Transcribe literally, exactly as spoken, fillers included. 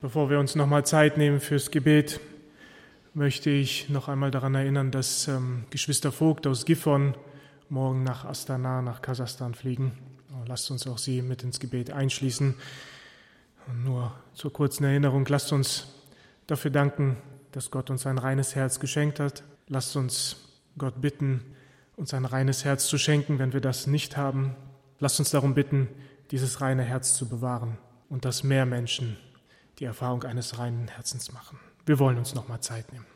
Bevor wir uns nochmal Zeit nehmen fürs Gebet, möchte ich noch einmal daran erinnern, dass ähm, Geschwister Vogt aus Gifhorn morgen nach Astana, nach Kasachstan fliegen. Lasst uns auch sie mit ins Gebet einschließen. Und nur zur kurzen Erinnerung, lasst uns dafür danken, dass Gott uns ein reines Herz geschenkt hat. Lasst uns Gott bitten, uns ein reines Herz zu schenken, wenn wir das nicht haben. Lasst uns darum bitten, dieses reine Herz zu bewahren und dass mehr Menschen die Erfahrung eines reinen Herzens machen. Wir wollen uns noch mal Zeit nehmen.